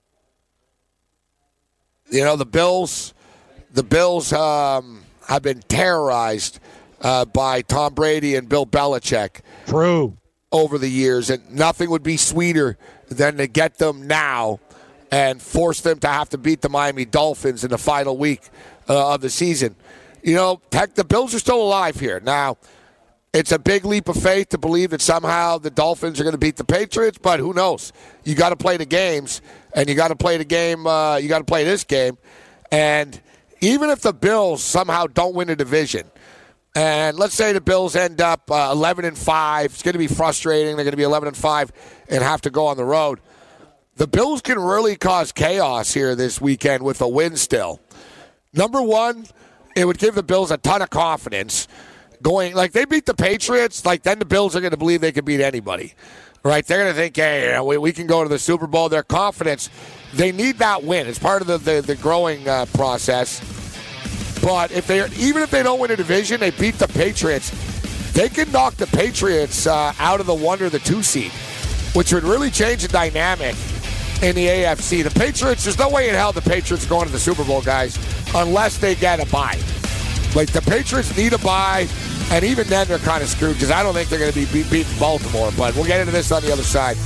You know, the Bills, the Bills um, have been terrorized uh, by Tom Brady and Bill Belichick. True. Over the years, and nothing would be sweeter than to get them now and force them to have to beat the Miami Dolphins in the final week uh, of the season. You know, heck, the Bills are still alive here. Now, it's a big leap of faith to believe that somehow the Dolphins are going to beat the Patriots, but who knows? You got to play the games, and you got to play the game. Uh, you got to play this game, and even if the Bills somehow don't win a division, and let's say the Bills end up uh, eleven and five, it's going to be frustrating. They're going to be eleven and five and have to go on the road. The Bills can really cause chaos here this weekend with a win still. Number one, it would give the Bills a ton of confidence going. Like, they beat the Patriots, like, then the Bills are going to believe they can beat anybody. Right? They're going to think, hey, you know, we, we can go to the Super Bowl. Their confidence, they need that win. It's part of the, the, the growing uh, process. But if they even if they don't win a division, they beat the Patriots, they can knock the Patriots uh, out of the one or the two seed, which would really change the dynamic in the A F C. The Patriots, there's no way in hell the Patriots are going to the Super Bowl, guys, unless they get a bye. Like, the Patriots need a bye, and even then they're kind of screwed because I don't think they're going to be beat, beating Baltimore. But we'll get into this on the other side.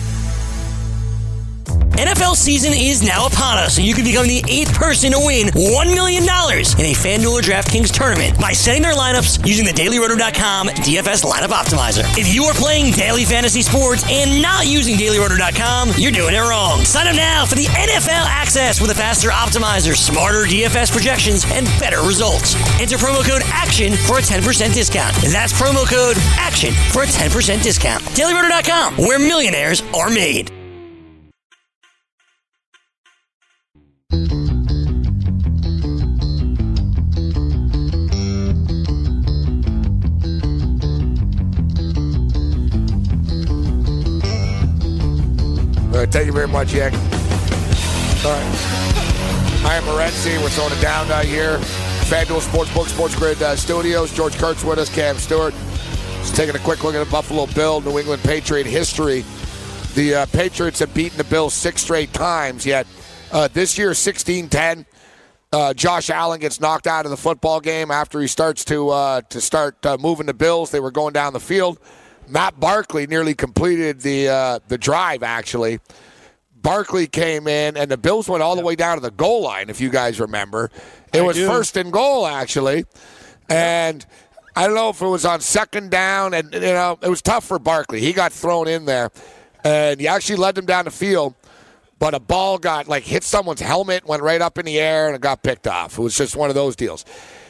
N F L season is now upon us, and you can become the eighth person to win one million dollars in a FanDuel or DraftKings tournament by setting their lineups using the Daily Roto dot com D F S Lineup Optimizer. If you are playing daily fantasy sports and not using Daily Roto dot com, you're doing it wrong. Sign up now for the N F L access with a faster optimizer, smarter D F S projections, and better results. Enter promo code ACTION for a ten percent discount. That's promo code ACTION for a ten percent discount. Daily Roto dot com, where millionaires are made. All right, thank you very much, Yak. All right. I am Morency. We're throwing it down uh, here. FanDuel Sportsbook, Sports Grid uh, Studios. George Kurtz with us, Cam Stewart. It's taking a quick look at the Buffalo Bill, New England Patriot history. The uh, Patriots have beaten the Bills six straight times, yet uh, this year sixteen ten. Uh, Josh Allen gets knocked out of the football game after he starts to uh, to start uh, moving the Bills. They were going down the field. Matt Barkley nearly completed the uh, the drive, actually. Barkley came in, and the Bills went all the way down to the goal line, if you guys remember. It I was do. first and goal, actually. And I don't know if it was on second down, and you know it was tough for Barkley. He got thrown in there, and he actually led them down the field. But a ball got, like, hit someone's helmet, went right up in the air, and it got picked off. It was just one of those deals.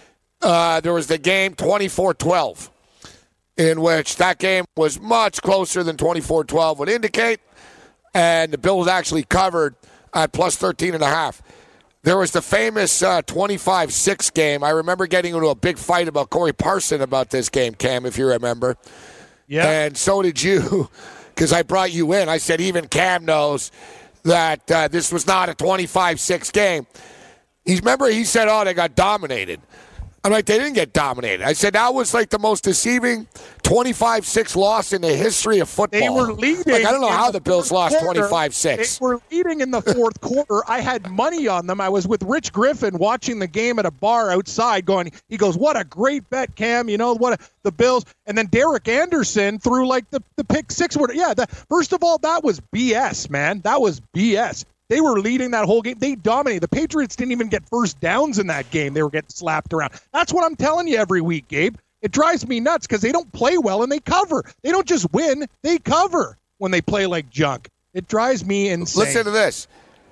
Uh, there was the game twenty-four twelve, in which that game was much closer than twenty-four twelve would indicate, and the Bills actually covered at plus thirteen and a half. There was the famous uh, twenty-five six game. I remember getting into a big fight about Corey Parson about this game, Cam, if you remember. Yeah. And so did you, because I brought you in. I said even Cam knows that uh, this was not a twenty-five six game. He's remember he said, oh, they got dominated. I'm like, they didn't get dominated. I said that was like the most deceiving twenty-five six loss in the history of football. They were leading. Like, I don't know how the, the Bills lost quarter. twenty-five six. They were leading in the fourth quarter. I had money on them. I was with Rich Griffin watching the game at a bar outside going, he goes, what a great bet, Cam. You know, what a, the Bills. And then Derek Anderson threw like the, the pick six. Yeah, that, first of all, that was B S, man. That was B S. They were leading that whole game. They dominated. The Patriots didn't even get first downs in that game. They were getting slapped around. That's what I'm telling you every week, Gabe. It drives me nuts because they don't play well and they cover. They don't just win. They cover when they play like junk. It drives me insane. Listen to this.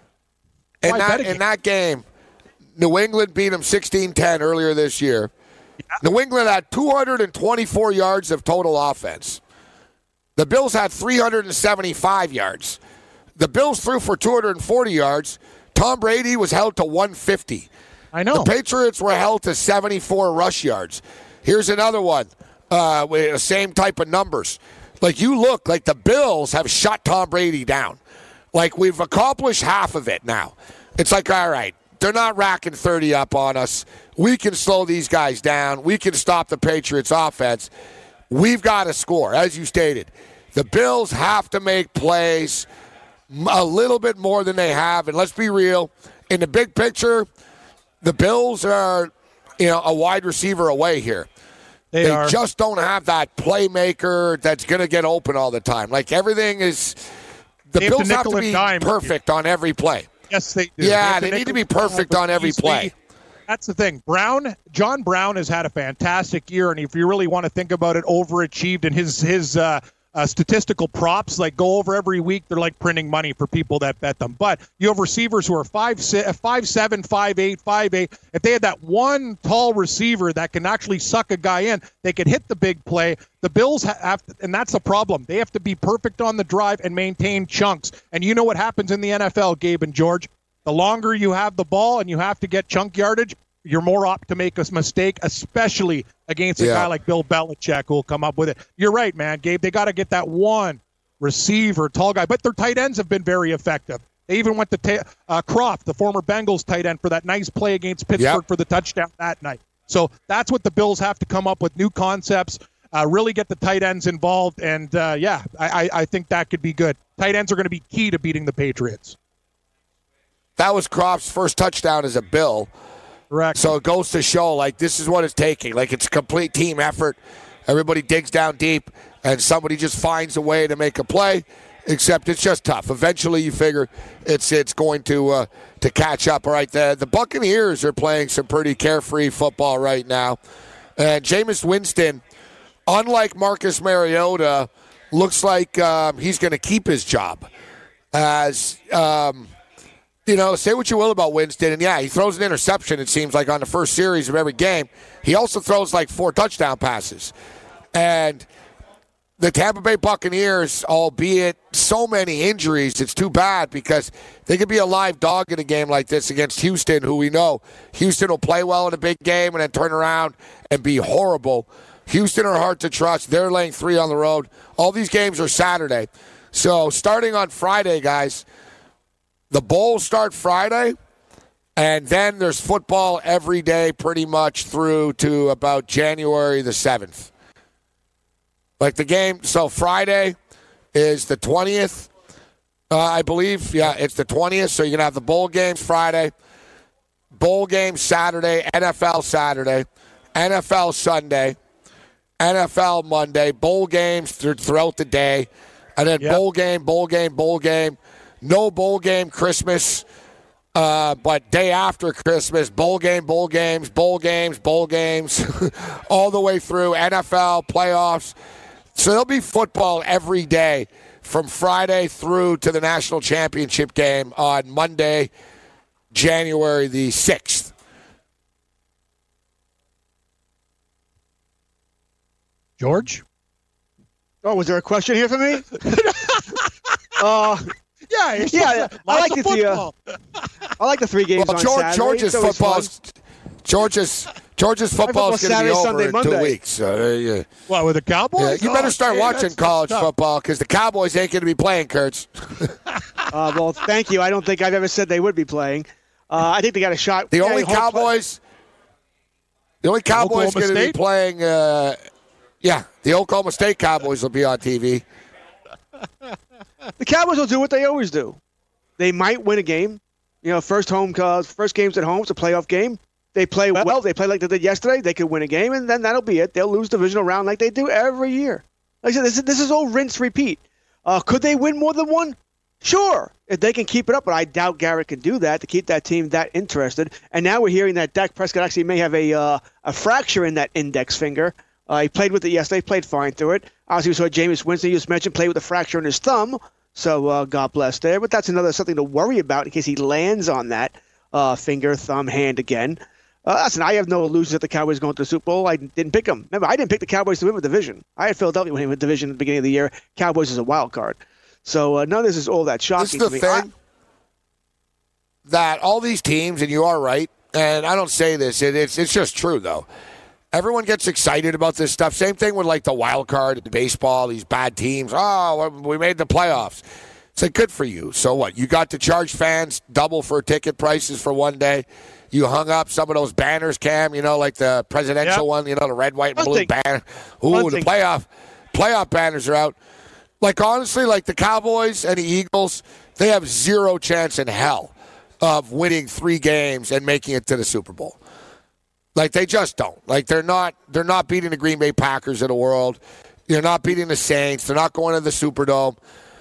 In, Why that, bet in that game, New England beat them sixteen ten earlier this year. Yeah. New England had two hundred twenty-four yards of total offense. The Bills had three hundred seventy-five yards. The Bills threw for two hundred forty yards. Tom Brady was held to one hundred fifty. I know. The Patriots were held to seventy-four rush yards. Here's another one. Uh, with the same type of numbers. Like, you look like the Bills have shut Tom Brady down. Like, we've accomplished half of it now. It's like, all right, they're not racking thirty up on us. We can slow these guys down. We can stop the Patriots' offense. We've got to score, as you stated. The Bills have to make plays a little bit more than they have. And let's be real, in the big picture, the Bills are, you know, a wide receiver away here. They, they are. just don't have that playmaker that's going to get open all the time. Like, everything is – the they Bills have have to, to be dime perfect on every play. Yes, they do. Yeah, they, they need to be perfect on every play. That's the thing. Brown, John Brown has had a fantastic year, and if you really want to think about it, overachieved in his his uh, uh, statistical props, like go over every week. They're like printing money for people that bet them. But you have receivers who are five, five seven, five eight, five eight. If they had that one tall receiver that can actually suck a guy in, they could hit the big play. The Bills have, to, and that's a problem. They have to be perfect on the drive and maintain chunks. And you know what happens in the N F L, Gabe and George? The longer you have the ball and you have to get chunk yardage, you're more apt to make a mistake, especially against a yeah. guy like Bill Belichick who will come up with it. You're right, man, Gabe. They got to get that one receiver, tall guy. But their tight ends have been very effective. They even went to ta- uh, Croft, the former Bengals tight end, for that nice play against Pittsburgh yep. for the touchdown that night. So that's what the Bills have to come up with, new concepts, uh, really get the tight ends involved. And, uh, yeah, I, I, I think that could be good. Tight ends are going to be key to beating the Patriots. That was Croft's first touchdown as a Bill. Correct. So it goes to show, like, this is what it's taking. Like, it's a complete team effort. Everybody digs down deep, and somebody just finds a way to make a play, except it's just tough. Eventually, you figure it's it's going to uh, to catch up. All right, the, the Buccaneers are playing some pretty carefree football right now. And Jameis Winston, unlike Marcus Mariota, looks like um, he's going to keep his job as um, – You know, say what you will about Winston, and yeah, he throws an interception, it seems like, on the first series of every game. He also throws like four touchdown passes. And the Tampa Bay Buccaneers, albeit so many injuries, it's too bad because they could be a live dog in a game like this against Houston, who we know Houston will play well in a big game and then turn around and be horrible. Houston are hard to trust. They're laying three on the road. All these games are Saturday. So starting on Friday, guys, the Bowls start Friday, and then there's football every day pretty much through to about January the seventh. Like the game, so Friday is the twentieth, uh, I believe. Yeah, it's the twentieth, so you're going to have the bowl games Friday, bowl games Saturday, N F L Saturday, N F L Sunday, N F L Monday, bowl games th- throughout the day, and then yep. bowl game, bowl game, bowl game. No bowl game Christmas, uh, but day after Christmas, bowl game, bowl games, bowl games, bowl games, all the way through N F L playoffs. So there'll be football every day from Friday through to the national championship game on Monday, January the sixth. George? Oh, was there a question here for me? uh, yeah, yeah. I like the uh, I like the three games well, on George, Saturday. George's football's George's George's football is going to be over Sunday, in Monday. two weeks. So, uh, yeah. What, with the Cowboys? Yeah, you better oh, start okay, watching that's, college that's football because the Cowboys ain't going to be playing, Kurtz. uh, well, thank you. I don't think I've ever said they would be playing. Uh, I think they got a shot. The yeah, only Cowboys, the only Cowboys going to be playing. Uh, yeah, the Oklahoma State Cowboys will be on T V. The Cowboys will do what they always do. They might win a game. You know, first home, uh, first game's at home. It's a playoff game. They play well. They play like they did yesterday. They could win a game, and then that'll be it. They'll lose divisional round like they do every year. Like I said, this is, this is all rinse, repeat. Uh, could they win more than one? Sure, if they can keep it up, but I doubt Garrett can do that to keep that team that interested. And now we're hearing that Dak Prescott actually may have a uh, a fracture in that index finger. Uh, he played with it yesterday, played fine through it. Obviously, we saw Jameis Winston, you just mentioned, played with a fracture in his thumb. So uh, God bless there. But that's another something to worry about in case he lands on that uh, finger, thumb, hand again. Uh, listen, I have no illusions that the Cowboys going to the Super Bowl. I didn't pick them. Remember, I didn't pick the Cowboys to win the division. I had Philadelphia winning the division at the beginning of the year. Cowboys is a wild card. So uh, none of this is all that shocking This is the to me. thing I, that all these teams, and you are right, and I don't say this, it, it's it's just true, though. Everyone gets excited about this stuff. Same thing with, like, the wild card in baseball, these bad teams. Oh, we made the playoffs. It's like, good for you. So what? You got to charge fans double for ticket prices for one day. You hung up some of those banners, Cam, you know, like the presidential yep. one, you know, the red, white, and blue banner. Ooh, Bunting. the playoff playoff banners are out. Like, honestly, like the Cowboys and the Eagles, they have zero chance in hell of winning three games and making it to the Super Bowl. Like, they just don't. Like, they're not they're not beating the Green Bay Packers of the world. They're not beating the Saints. They're not going to the Superdome.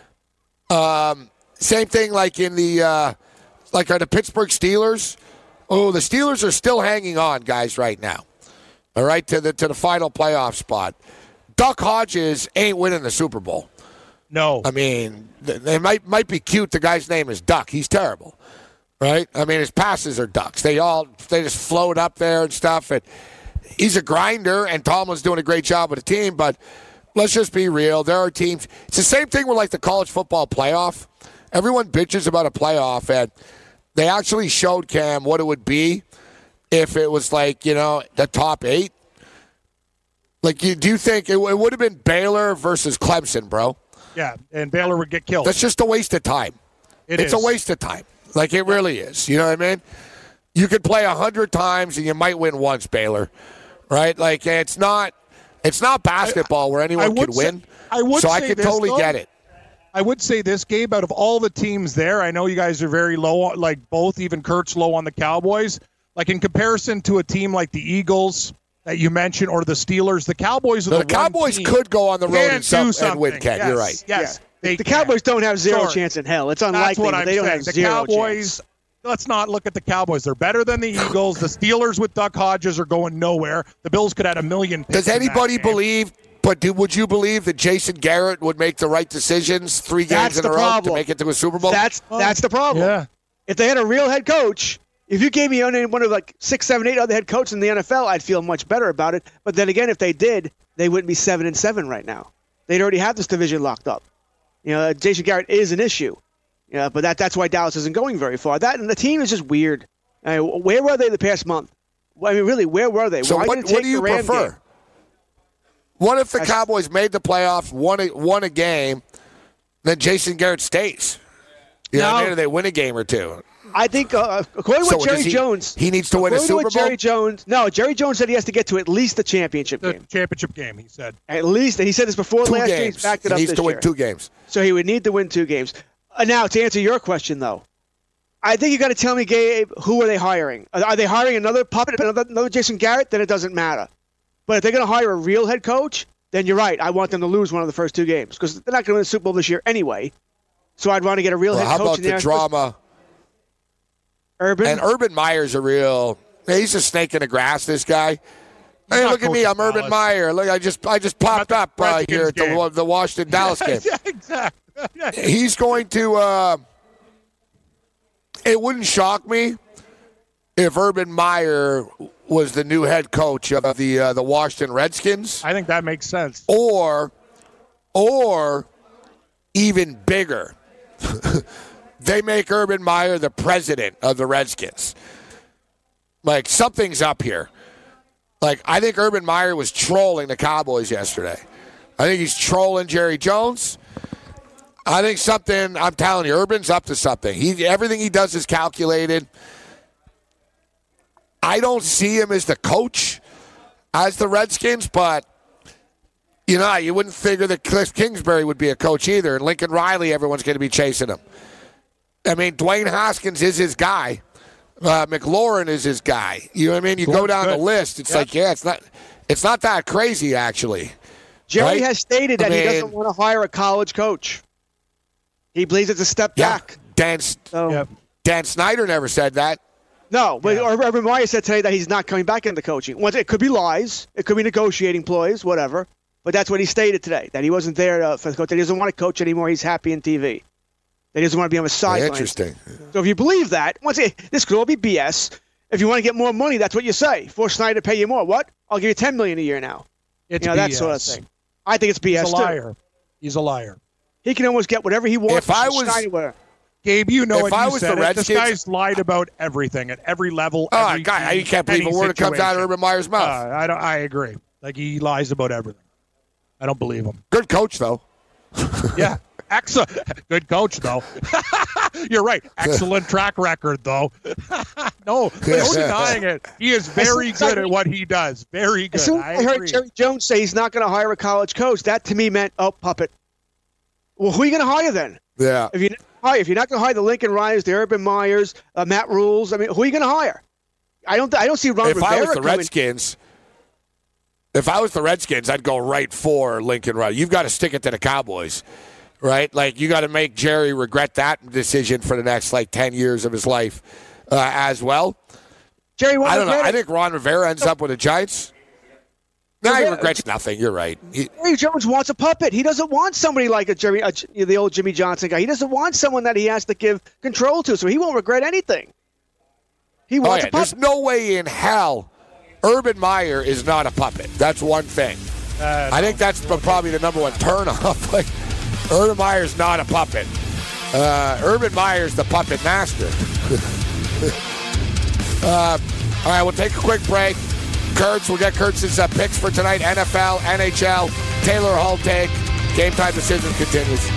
Um, same thing like in the uh, like are the Pittsburgh Steelers. Oh, the Steelers are still hanging on, guys, right now. All right, to the to the final playoff spot. Duck Hodges ain't winning the Super Bowl. No. I mean, they might might be cute. The guy's name is Duck. He's terrible. Right? I mean, his passes are ducks. They all they just float up there and stuff. And he's a grinder, and Tomlin's doing a great job with the team. But let's just be real. There are teams. It's the same thing with like the college football playoff. Everyone bitches about a playoff, and they actually showed Cam what it would be if it was like, you know, the top eight. Like, you do you think it, it would have been Baylor versus Clemson, bro? Yeah, and Baylor would get killed. That's just a waste of time. It it's is. a waste of time. Like, it really is. You know what I mean? You could play a hundred times and you might win once, Baylor. Right? Like, it's not it's not basketball where anyone could win. Say, I would so say I could this, totally though, get it. I would say this, Gabe, out of all the teams there, I know you guys are very low, like both, even Kurt's low on the Cowboys. Like, in comparison to a team like the Eagles that you mentioned or the Steelers, the Cowboys are no, the, the Cowboys team could go on the road and, some, something. and win, Ken. Yes, You're right. Yes. Yeah. They the can. Cowboys don't have zero Sorry. chance in hell. It's unlikely. That's what I'm they don't saying. have The zero Cowboys, chance. let's not look at the Cowboys. They're better than the Eagles. The Steelers with Duck Hodges are going nowhere. The Bills could add a million picks. Does anybody believe, but do, would you believe that Jason Garrett would make the right decisions three games That's in the a row problem. to make it to a Super Bowl? That's that's the problem. Yeah. If they had a real head coach, if you gave me one of like six, seven, eight other head coaches in the N F L, I'd feel much better about it. But then again, if they did, they wouldn't be seven and seven right now. They'd already have this division locked up. You know, Jason Garrett is an issue. Yeah, but that that's why Dallas isn't going very far. That and the team is just weird. I mean, where were they the past month? I mean, really, where were they? So why what, did it take what do you the Ram prefer? game? What if the I, Cowboys made the playoffs, won a, won a game, then Jason Garrett stays? You know what I mean? Or they win a game or two. I think, uh, according to So what Jerry does he- Jones, he needs to win a according Super what Bowl? Jerry Jones, no, Jerry Jones said he has to get to at least the championship The game. championship game, he said. At least, and he said this before Two last year. games. He's backed it He up needs this to win year. two games. So he would need to win two games. Uh, now, to answer your question, though, I think you got to tell me, Gabe, who are they hiring? Are, are they hiring another puppet, another, another Jason Garrett? Then it doesn't matter. But if they're going to hire a real head coach, then you're right. I want them to lose one of the first two games because they're not going to win the Super Bowl this year anyway. So I'd want to get a real Well, head how coach about in the there. drama? Urban. And Urban Meyer's a real. He's a snake in the grass. This guy. Hey, not look at me! coaching I'm Urban Dallas. Meyer. Look, I just I just popped the up uh, Redskins here at the, game. the Washington Dallas game. yeah, exactly. He's going to. Uh, it wouldn't shock me if Urban Meyer was the new head coach of the uh, the Washington Redskins, I think that makes sense. or or even bigger. They make Urban Meyer the president of the Redskins. Like, something's up here. Like, I think Urban Meyer was trolling the Cowboys yesterday. I think he's trolling Jerry Jones. I think something, I'm telling you, Urban's up to something. He Everything he does is calculated. I don't see him as the coach as the Redskins, but, you know, you wouldn't figure that Cliff Kingsbury would be a coach either. And Lincoln Riley, everyone's going to be chasing him. I mean, Dwayne Haskins is his guy. Uh, McLaurin is his guy. You know what I mean? You go down the list. It's Yep. like, yeah, it's not it's not that crazy, actually. Jerry right? has stated that I he mean- doesn't want to hire a college coach. He believes it's a step Yeah. back. Dan, So, Yep. Dan Snyder never said that. No, but Yeah. Urban Meyer said today that he's not coming back into coaching. Once it could be lies, it could be negotiating ploys, whatever. But that's what he stated today, that he wasn't there uh, for the coach. That he doesn't want to coach anymore. He's happy in T V. That he doesn't want to be on the sidelines. Interesting. So if you believe that, once it, this could all be B S. If you want to get more money, that's what you say. Force Snyder to pay you more. What? I'll give you ten million dollars a year now. It's you know, that B S. sort of thing. I think it's B S He's a too. liar. He's a liar. He can almost get whatever he wants. If I from was- Snyder, whatever. Gabe, you know If it. I You was said the it. This Redskins- guy's lied about everything at every level. Oh, every God, team, you can't believe a any word that comes out of situation. Urban Meyer's mouth. Uh, I don't. I agree. Like, he lies about everything. I don't believe him. Good coach, though. Yeah. Excellent. Good coach, though. You're right. Excellent track record, though. no, no denying it. He is very good at what he does. Very good. As soon as I I heard agree. Jerry Jones say he's not going to hire a college coach, that to me meant, oh, puppet. Well, who are you going to hire then? Yeah. If you're not, hire, if you're not going to hire the Lincoln Ryans, the Urban Meyers, uh, Matt Rules, I mean, who are you going to hire? I don't. I don't see Ron If Rivera I was the coming- Redskins, if I was the Redskins, I'd go right for Lincoln Riley. You've got to stick it to the Cowboys, right? Like, you got to make Jerry regret that decision for the next, like, ten years of his life uh, as well. Jerry, I don't know. regret I it. think Ron Rivera ends up with the Giants. No, he Rivera- regrets nothing. You're right. He, Jerry Jones wants a puppet. He doesn't want somebody like a Jerry, a, the old Jimmy Johnson guy. He doesn't want someone that he has to give control to, so he won't regret anything. He oh, wants yeah. a There's puppet. no way in hell Urban Meyer is not a puppet. That's one thing. Uh, I think that's probably the number one turnoff. Like, Urban Meyer's not a puppet. Uh, Urban Meyer's the puppet master. uh, all right, we'll take a quick break. Kurtz, we'll get Kurtz's uh, picks for tonight. N F L, N H L, Taylor Hall take. Game Time Decisions continues.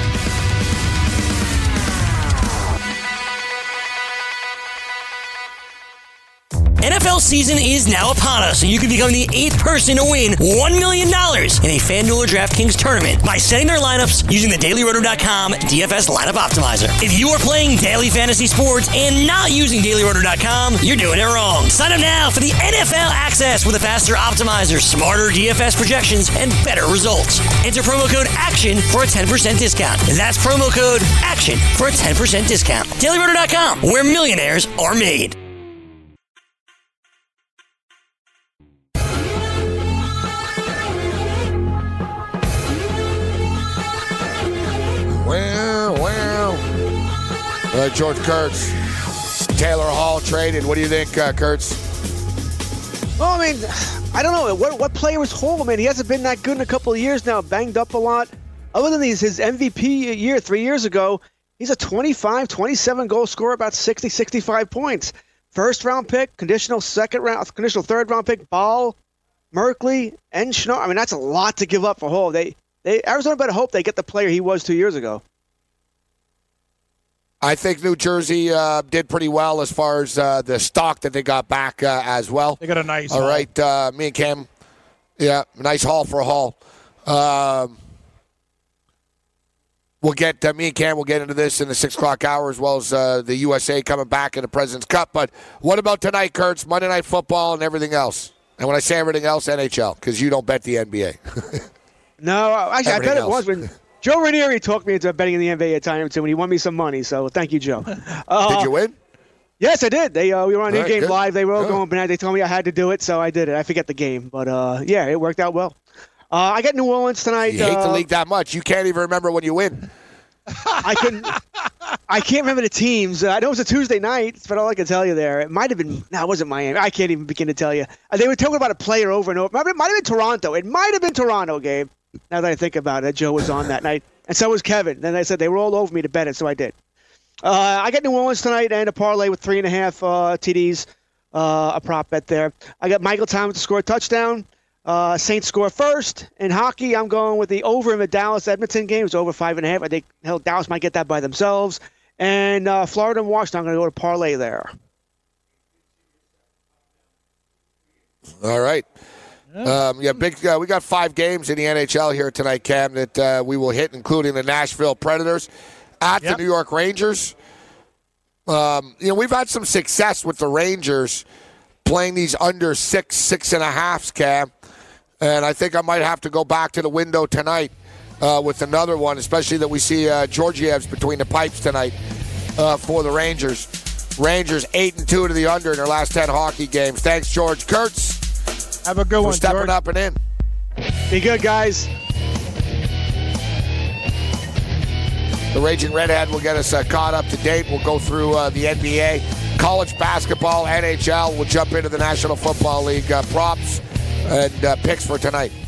N F L season is now upon us, and you can become the eighth person to win one million dollars in a FanDuel or DraftKings tournament by setting their lineups using the Daily Roto dot com D F S Lineup Optimizer. If you are playing daily fantasy sports and not using Daily Roto dot com, you're doing it wrong. Sign up now for the N F L access with a faster optimizer, smarter D F S projections, and better results. Enter promo code ACTION for a ten percent discount. That's promo code ACTION for a ten percent discount. Daily Roto dot com, where millionaires are made. Well, well. Uh, George Kurtz. Taylor Hall traded. What do you think, uh, Kurtz? Well, I mean, I don't know. What what player is Hall? Man, he hasn't been that good in a couple of years now. Banged up a lot. Other than these, his M V P year three years ago, he's a twenty-five, twenty-seven goal scorer, about sixty, sixty-five points. First round pick, conditional second round, conditional third round pick, Ball, Merkley, and Schnorr. I mean, that's a lot to give up for Hall. They, they Arizona better hope they get the player he was two years ago. I think New Jersey uh, did pretty well as far as uh, the stock that they got back uh, as well. They got a nice All haul. right, uh, me and Cam, yeah, nice haul for a haul. Um, we'll get, uh, me and Cam will get into this in the six o'clock hour as well as uh, the U S A coming back in the President's Cup. But what about tonight, Kurtz? Monday Night Football and everything else. And when I say everything else, N H L, because you don't bet the N B A. No, actually, Everything I bet else. it was when Joe Ranieri talked me into betting in the N B A at time too, and he won me some money. So thank you, Joe. Uh, Did you win? Yes, I did. They uh, we were on All right, in-game good. live. They were all Good. going bananas. They told me I had to do it, so I did it. I forget the game, but uh, yeah, it worked out well. Uh, I got New Orleans tonight. You hate uh, the league that much. You can't even remember when you win. I couldn't. I can't remember the teams. Uh, I know it was a Tuesday night, but all I can tell you there, it might have been. No, it wasn't Miami. I can't even begin to tell you. Uh, they were talking about a player over and over. It might have been Toronto. It might have been Toronto, Gabe. Now that I think about it, Joe was on that night, and so was Kevin. Then I said they were all over me to bet it, so I did. Uh, I got New Orleans tonight and a parlay with three and a half uh, T Ds, uh, a prop bet there. I got Michael Thomas to score a touchdown. Uh, Saints score first. In hockey, I'm going with the over in the Dallas-Edmonton game. It's over five and a half. I think hell, Dallas might get that by themselves. And uh, Florida and Washington, I'm going to go to parlay there. All right. Um, yeah, big. Uh, we got five games in the N H L here tonight, Cam, that uh, we will hit, including the Nashville Predators at Yep. the New York Rangers. Um, you know, we've had some success with the Rangers playing these under six, six and a halves, Cam. And I think I might have to go back to the window tonight uh, with another one, especially that we see uh, Georgiev's between the pipes tonight uh, for the Rangers. Rangers eight and two to the under in their last ten hockey games. Thanks, George Kurtz. Have a good for one, stepping George. up and in. Be good, guys. The Raging Redhead will get us uh, caught up to date. We'll go through uh, the N B A, college basketball, N H L. We'll jump into the National Football League uh, props and uh, picks for tonight.